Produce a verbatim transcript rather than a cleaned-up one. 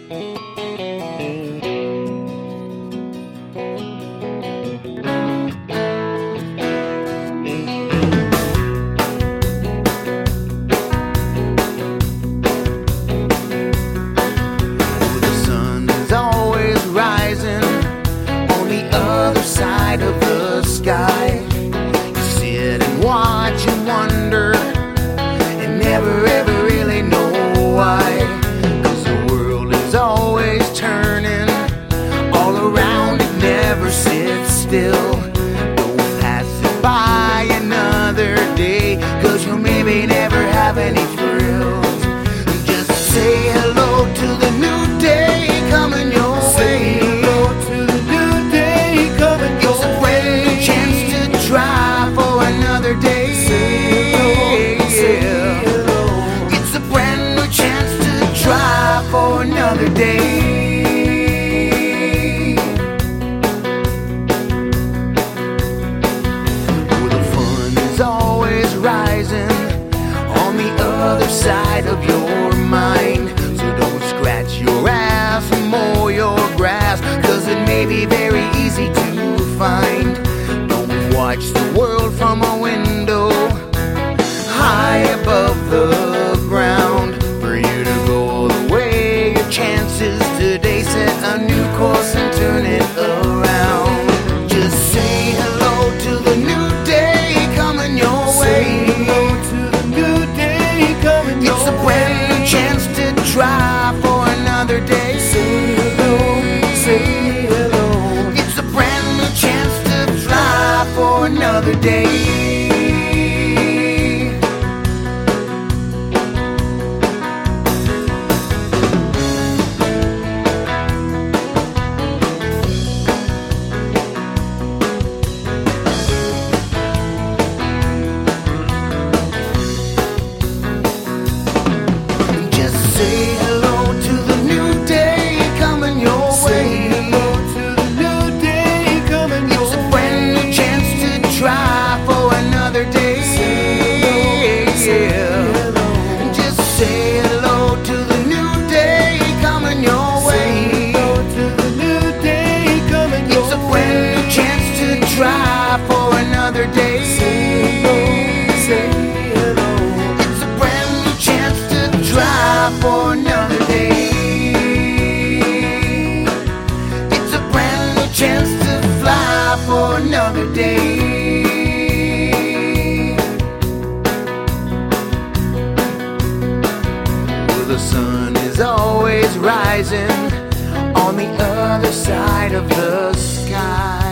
Side of the sky, you sit and watch and wonder and never ever really know why, 'cause the world is always turning all around, it never sits still. Don't pass it by another day, 'cause you'll maybe never have any thrills. Just say hello to the new day coming your way. Try for another day. Say hello, say hello. It's a brand new chance to try for another day. Oh, the fun is always rising on the other side of your mind. So don't scratch your ass and mow your grass, 'cause it may be very easy to find. Watch the world from a window high above the ground. For you to go the way your chances today, set a new course and turn it around. Just say hello to the new day coming your way. Say hello to the new day coming your way. It's a brand new chance to try for another day. Say hello, say hello. It's a brand new chance to try for another day. Just say hello to the new day coming your way. Say hello to the new day coming your way. It's a brand new chance to try for another day. Yeah. Just say hello to the new day coming your way. To the new day coming your way. It's a brand new chance to try for another day. Say hello. It's a brand new chance to try for another day. It's a brand new chance to fly for another day. Well, the sun is always rising on the other side of the sky.